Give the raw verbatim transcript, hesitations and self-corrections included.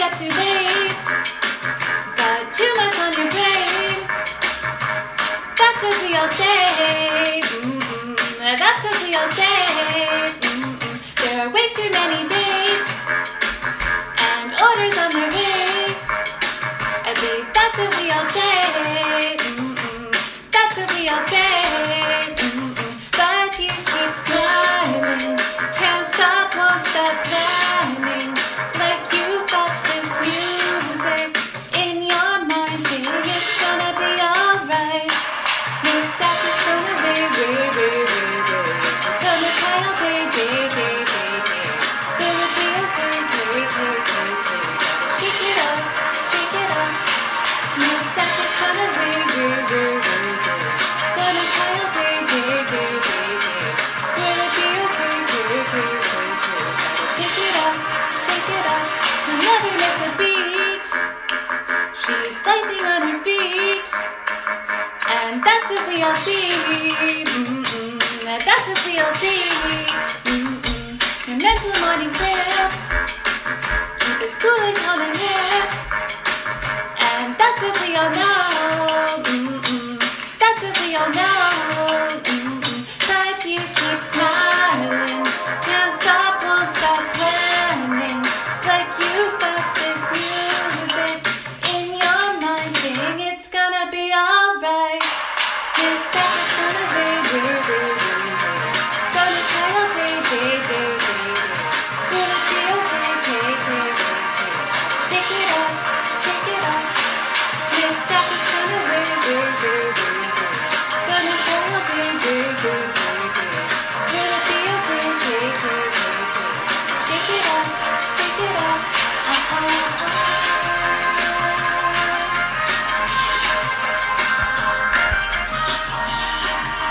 up too late. Got too much on your brain. That's what we all say. Mm-mm. That's what we all say. Mm-mm. There are way too many dates and orders on their way. At least that's what we all say. Mm-mm. That's what we all say. Mm-mm. But you keep smiling. Can't stop, won't stop planning. It's like you've got this music in your mind singing it's gonna be alright. Miss Sapphire's gonna ray, ray, ray, ray, ray. Gonna cry all day, day, day, day, day. Will it be okay, okay, okay, okay, okay. Shake it up, shake it up. Miss Sapphire's gonna ray, ray, ray, ray, ray. Gonna cry all day, day, day, day, day. Will it be okay, okay, okay, okay, okay. Shake it up, shake it up. She'll never miss a beat. She's lightning on her feet. And that's what we all see. Mm-mm. That's what we all see. Mm-mm. Your mental morning tips keep us cool and calm and hip.